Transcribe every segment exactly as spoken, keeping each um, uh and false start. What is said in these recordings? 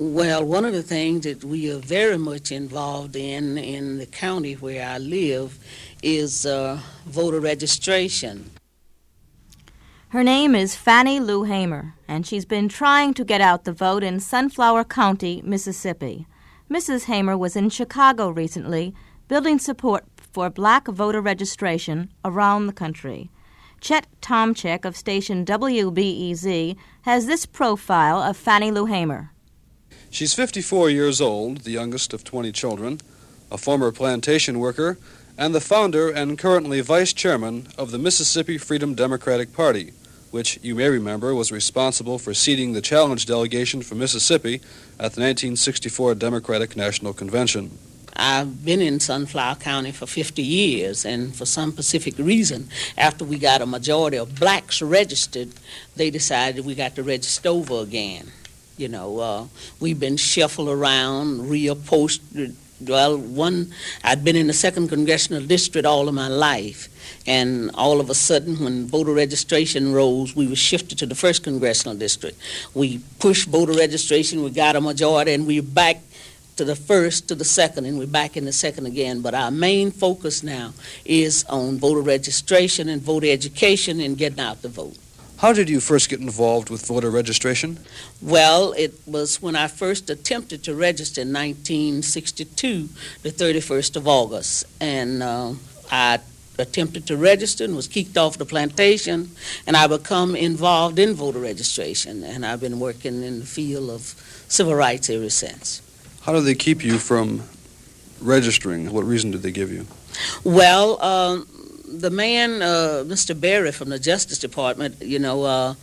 Well, one of the things that we are very much involved in in the county where I live is uh, voter registration. Her name is Fannie Lou Hamer, and she's been trying to get out the vote in Sunflower County, Mississippi. Missus Hamer was in Chicago recently, building support for black voter registration around the country. Chet Tomczyk of station W B E Z has this profile of Fannie Lou Hamer. She's fifty-four years old, the youngest of twenty children, a former plantation worker, and the founder and currently vice chairman of the Mississippi Freedom Democratic Party, which you may remember was responsible for seating the challenge delegation from Mississippi at the nineteen sixty-four Democratic National Convention. I've been in Sunflower County for fifty years, and for some specific reason, after we got a majority of blacks registered, they decided we got to register over again. You know, uh, we've been shuffled around, reapposted. Well, one, I'd been in the second congressional district all of my life, and all of a sudden, when voter registration rose, we were shifted to the first congressional district. We pushed voter registration, we got a majority, and we're back to the first, to the second, and we're back in the second again. But our main focus now is on voter registration and voter education and getting out the vote. How did you first get involved with voter registration? Well, it was when I first attempted to register in nineteen sixty-two, the thirty-first of August. And uh, I attempted to register and was kicked off the plantation, and I become involved in voter registration. And I've been working in the field of civil rights ever since. How do they keep you from registering? What reason did they give you? Well, um, the man, uh, Mister Berry from the Justice Department, you know, uh,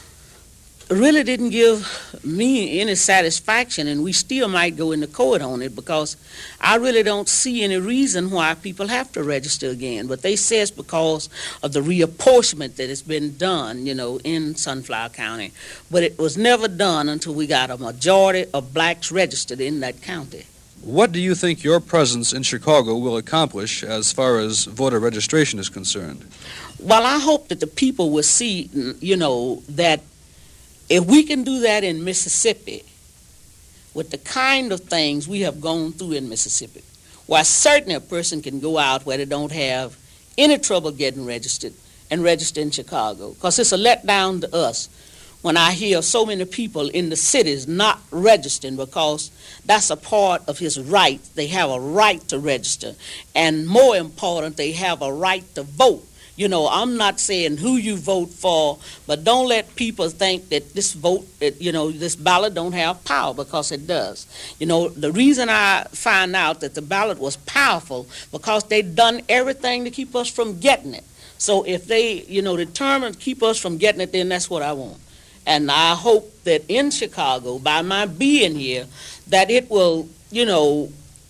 really didn't give me any satisfaction, and we still might go into court on it because I really don't see any reason why people have to register again. But they say it's because of the reapportionment that has been done, you know, in Sunflower County. But it was never done until we got a majority of blacks registered in that county. What do you think your presence in Chicago will accomplish as far as voter registration is concerned? Well, I hope that the people will see, you know, that if we can do that in Mississippi, with the kind of things we have gone through in Mississippi, why certainly a person can go out where they don't have any trouble getting registered and register in Chicago. Because it's a letdown to us when I hear so many people in the cities not registering, because that's a part of his right. They have a right to register. And more important, they have a right to vote. You know, I'm not saying who you vote for, but don't let people think that this vote, you know, this ballot don't have power, because it does. You know, the reason I find out that the ballot was powerful, because they done everything to keep us from getting it. So if they, you know, determined to keep us from getting it, then that's what I want. And I hope that in Chicago, by my being here, that it will, you know,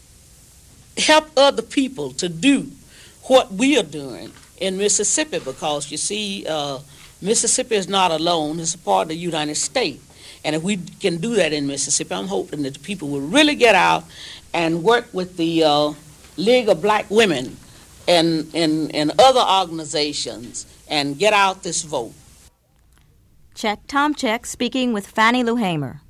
help other people to do what we are doing in Mississippi, because you see, uh, Mississippi is not alone. It's a part of the United States. And if we can do that in Mississippi, I'm hoping that the people will really get out and work with the uh, League of Black Women and, and, and other organizations and get out this vote. Chet Tomczyk speaking with Fannie Lou Hamer.